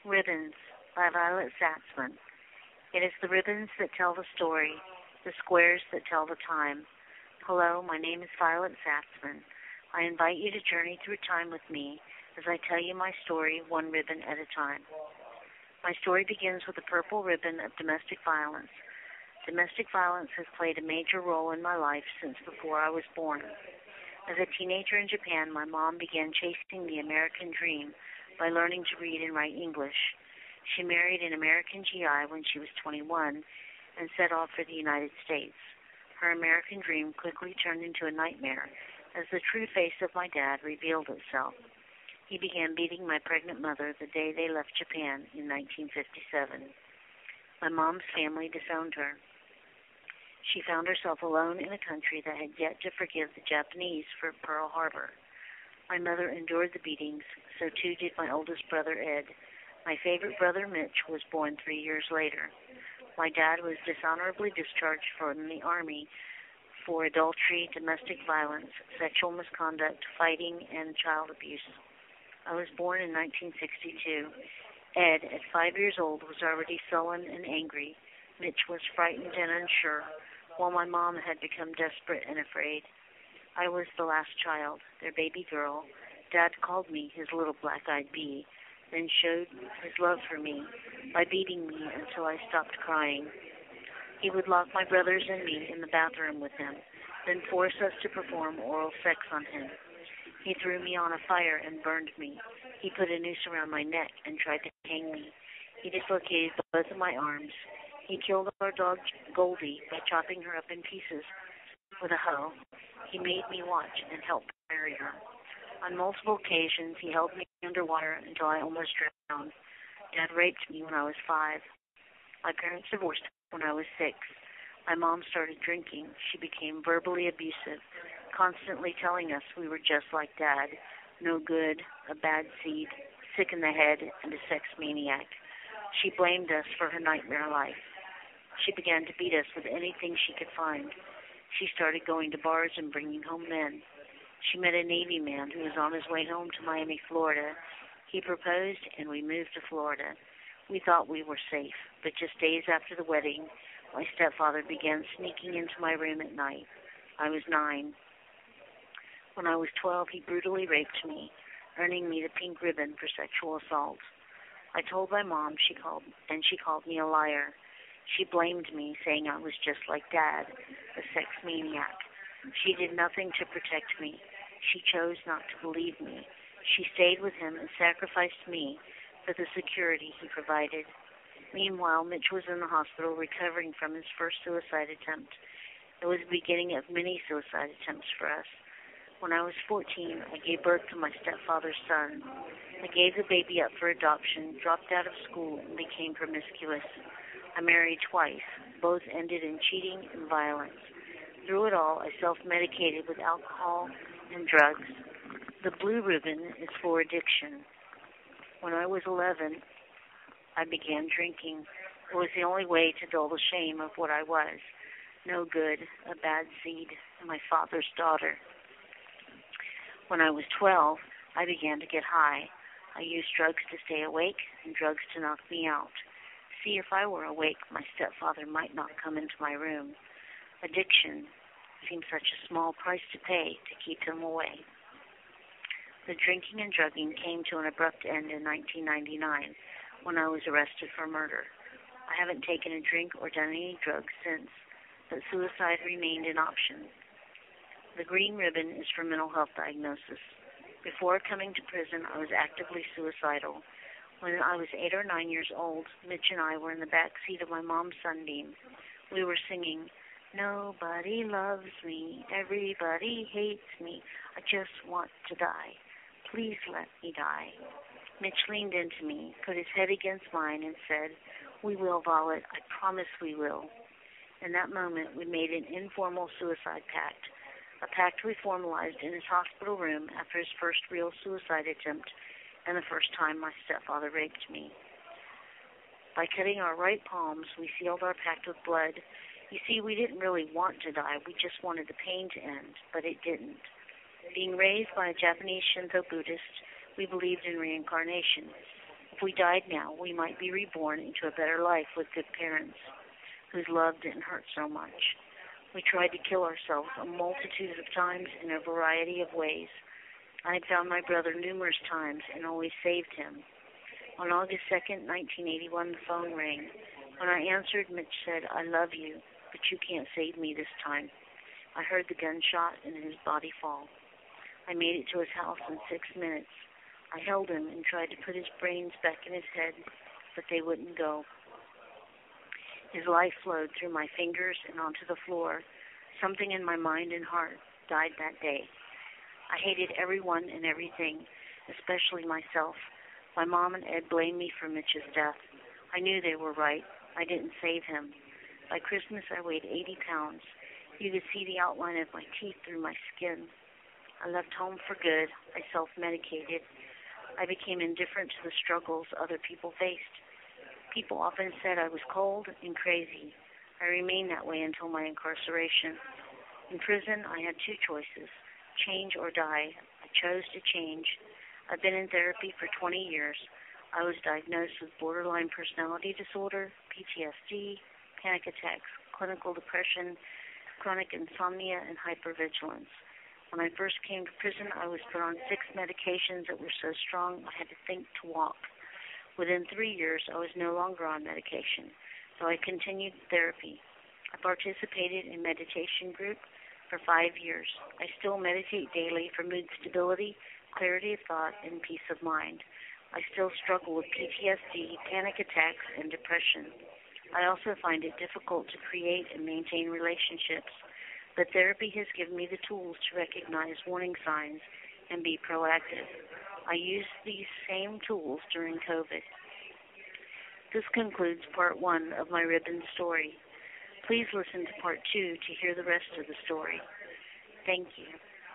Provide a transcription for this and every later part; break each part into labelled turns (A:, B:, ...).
A: Ribbons by Violet Satzman. It is the ribbons that tell the story, the squares that tell the time. Hello, my name is Violet Satzman. I invite you to journey through time with me as I tell you my story one ribbon at a time. My story begins with the purple ribbon of domestic violence. Domestic violence has played a major role in my life since before I was born. As a teenager in Japan, my mom began chasing the American dream by learning to read and write English. She married an American GI when she was 21 and set off for the United States. Her American dream quickly turned into a nightmare as the true face of my dad revealed itself. He began beating my pregnant mother the day they left Japan in 1957. My mom's family disowned her. She found herself alone in a country that had yet to forgive the Japanese for Pearl Harbor. My mother endured the beatings, so too did my oldest brother Ed. My favorite brother Mitch was born 3 years later. My dad was dishonorably discharged from the Army for adultery, domestic violence, sexual misconduct, fighting, and child abuse. I was born in 1962. Ed, at 5 years old, was already sullen and angry. Mitch was frightened and unsure, while my mom had become desperate and afraid. I was the last child, their baby girl. Dad called me his little black-eyed bee, then showed his love for me by beating me until I stopped crying. He would lock my brothers and me in the bathroom with him, then force us to perform oral sex on him. He threw me on a fire and burned me. He put a noose around my neck and tried to hang me. He dislocated both of my arms. He killed our dog Goldie by chopping her up in pieces with a hoe. He made me watch and help bury her. On multiple occasions, he held me underwater until I almost drowned. Dad raped me when I was 5. My parents divorced when I was 6. My mom started drinking. She became verbally abusive, constantly telling us we were just like Dad, no good, a bad seed, sick in the head, and a sex maniac. She blamed us for her nightmare life. She began to beat us with anything she could find. She started going to bars and bringing home men. She met a Navy man who was on his way home to Miami, Florida. He proposed, and we moved to Florida. We thought we were safe, but just days after the wedding, my stepfather began sneaking into my room at night. I was 9. When I was 12, he brutally raped me, earning me the pink ribbon for sexual assault. I told my mom, she called me a liar. She blamed me, saying I was just like Dad, a sex maniac. She did nothing to protect me. She chose not to believe me. She stayed with him and sacrificed me for the security he provided. Meanwhile, Mitch was in the hospital recovering from his first suicide attempt. It was the beginning of many suicide attempts for us. When I was 14, I gave birth to my stepfather's son. I gave the baby up for adoption, dropped out of school, and became promiscuous. I married twice. Both ended in cheating and violence. Through it all, I self-medicated with alcohol and drugs. The blue ribbon is for addiction. When I was 11, I began drinking. It was the only way to dull the shame of what I was. No good, a bad seed, and my father's daughter. When I was 12, I began to get high. I used drugs to stay awake and drugs to knock me out. See, if I were awake, my stepfather might not come into my room. Addiction seemed such a small price to pay to keep him away. The drinking and drugging came to an abrupt end in 1999 when I was arrested for murder. I haven't taken a drink or done any drugs since, but suicide remained an option. The green ribbon is for mental health diagnosis. Before coming to prison, I was actively suicidal. When I was 8 or 9 years old, Mitch and I were in the back seat of my mom's Sunbeam. We were singing, "Nobody loves me, everybody hates me, I just want to die. Please let me die." Mitch leaned into me, put his head against mine, and said, "We will, Violet, I promise we will." In that moment, we made an informal suicide pact, a pact we formalized in his hospital room after his first real suicide attempt and the first time my stepfather raped me. By cutting our right palms, we sealed our pact with blood. You see, we didn't really want to die. We just wanted the pain to end, but it didn't. Being raised by a Japanese Shinto Buddhist, we believed in reincarnation. If we died now, we might be reborn into a better life with good parents whose love didn't hurt so much. We tried to kill ourselves a multitude of times in a variety of ways. I had found my brother numerous times and always saved him. On August 2nd, 1981, the phone rang. When I answered, Mitch said, "I love you, but you can't save me this time." I heard the gunshot and his body fall. I made it to his house in 6 minutes. I held him and tried to put his brains back in his head, but they wouldn't go. His life flowed through my fingers and onto the floor. Something in my mind and heart died that day. I hated everyone and everything, especially myself. My mom and Ed blamed me for Mitch's death. I knew they were right. I didn't save him. By Christmas, I weighed 80 pounds. You could see the outline of my teeth through my skin. I left home for good. I self-medicated. I became indifferent to the struggles other people faced. People often said I was cold and crazy. I remained that way until my incarceration. In prison, I had two choices, change or die. I chose to change. I've been in therapy for 20 years. I was diagnosed with borderline personality disorder, PTSD, panic attacks, clinical depression, chronic insomnia, and hypervigilance. When I first came to prison, I was put on 6 medications that were so strong I had to think to walk. Within 3 years, I was no longer on medication, so I continued therapy. I participated in meditation group for 5 years. I still meditate daily for mood stability, clarity of thought, and peace of mind. I still struggle with PTSD, panic attacks, and depression. I also find it difficult to create and maintain relationships, but therapy has given me the tools to recognize warning signs and be proactive. I used these same tools during COVID. This concludes part 1 of my ribbon story. Please listen to part 2 to hear the rest of the story. Thank you.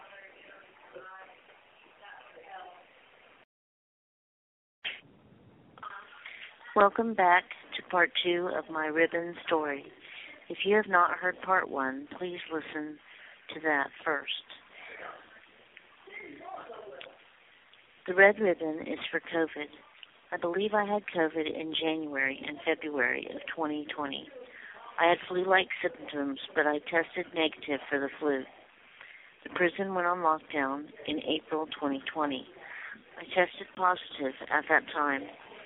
A: Welcome back to part 2 of my ribbon story. If you have not heard part 1, please listen to that first. The red ribbon is for COVID. I believe I had COVID in January and February of 2020. I had flu-like symptoms, but I tested negative for the flu. The prison went on lockdown in April 2020. I tested positive at that time.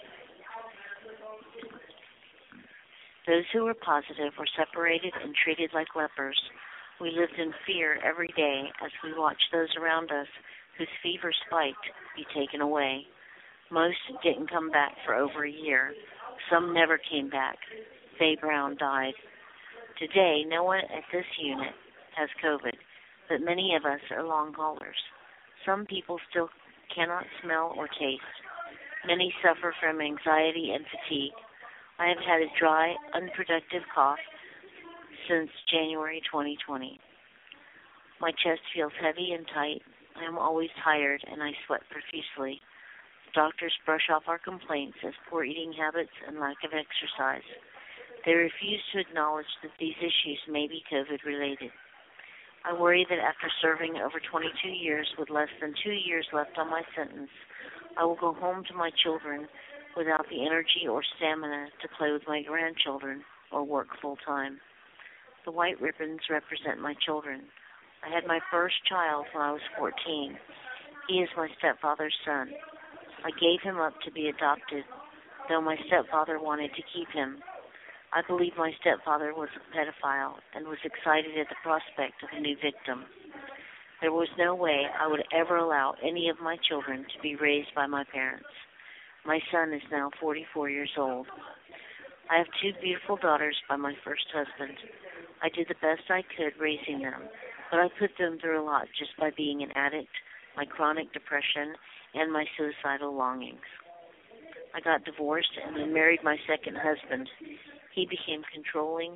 A: Those who were positive were separated and treated like lepers. We lived in fear every day as we watched those around us whose fever spiked be taken away. Most didn't come back for over a year. Some never came back. Faye Brown died. Today, no one at this unit has COVID, but many of us are long haulers. Some people still cannot smell or taste. Many suffer from anxiety and fatigue. I have had a dry, unproductive cough since January 2020. My chest feels heavy and tight. I am always tired and I sweat profusely. Doctors brush off our complaints as poor eating habits and lack of exercise. They refuse to acknowledge that these issues may be COVID-related. I worry that after serving over 22 years with less than 2 years left on my sentence, I will go home to my children without the energy or stamina to play with my grandchildren or work full-time. The white ribbons represent my children. I had my first child when I was 14. He is my stepfather's son. I gave him up to be adopted, though my stepfather wanted to keep him. I believe my stepfather was a pedophile and was excited at the prospect of a new victim. There was no way I would ever allow any of my children to be raised by my parents. My son is now 44 years old. I have 2 beautiful daughters by my first husband. I did the best I could raising them, but I put them through a lot just by being an addict, my chronic depression, and my suicidal longings. I got divorced and then married my second husband. He became controlling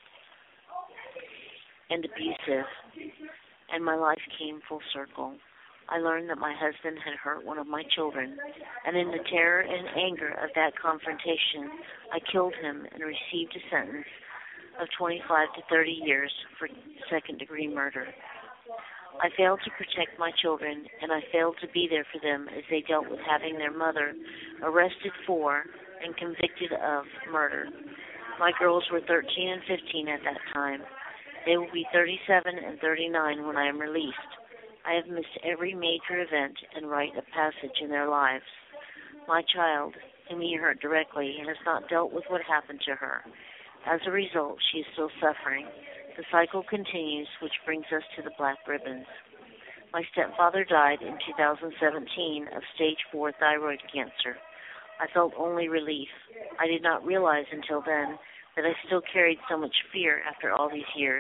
A: and abusive, and my life came full circle. I learned that my husband had hurt one of my children, and in the terror and anger of that confrontation, I killed him and received a sentence of 25 to 30 years for second-degree murder. I failed to protect my children, and I failed to be there for them as they dealt with having their mother arrested for and convicted of murder. My girls were 13 and 15 at that time. They will be 37 and 39 when I am released. I have missed every major event and rite of passage in their lives. My child, whom he hurt directly, has not dealt with what happened to her. As a result, she is still suffering. The cycle continues, which brings us to the black ribbons. My stepfather died in 2017 of stage 4 thyroid cancer. I felt only relief. I did not realize until then that I still carried so much fear after all these years.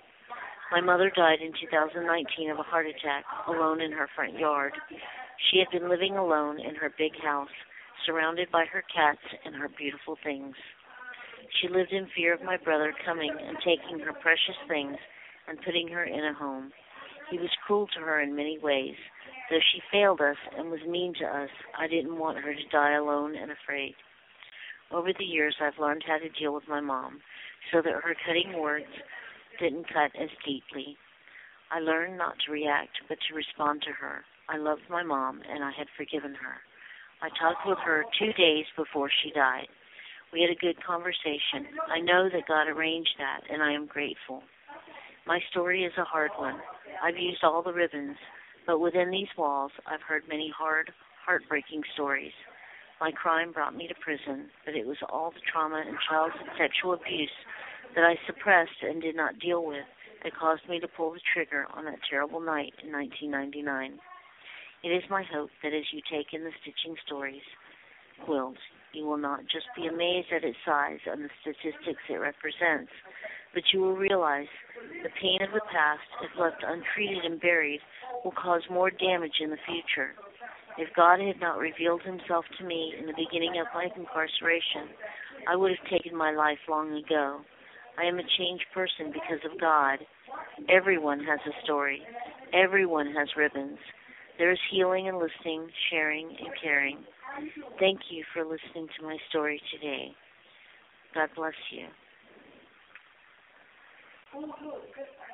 A: My mother died in 2019 of a heart attack, alone in her front yard. She had been living alone in her big house, surrounded by her cats and her beautiful things. She lived in fear of my brother coming and taking her precious things and putting her in a home. He was cruel to her in many ways. Though she failed us and was mean to us, I didn't want her to die alone and afraid. Over the years, I've learned how to deal with my mom so that her cutting words didn't cut as deeply. I learned not to react, but to respond to her. I loved my mom, and I had forgiven her. I talked with her 2 days before she died. We had a good conversation. I know that God arranged that, and I am grateful. My story is a hard one. I've used all the ribbons, but within these walls, I've heard many hard, heartbreaking stories. My crime brought me to prison, but it was all the trauma and childhood sexual abuse that I suppressed and did not deal with that caused me to pull the trigger on that terrible night in 1999. It is my hope that as you take in the Stitching Stories quilt, you will not just be amazed at its size and the statistics it represents, but you will realize the pain of the past, if left untreated and buried, will cause more damage in the future. If God had not revealed himself to me in the beginning of my incarceration, I would have taken my life long ago. I am a changed person because of God. Everyone has a story. Everyone has ribbons. There is healing in listening, sharing, and caring. Thank you for listening to my story today. God bless you.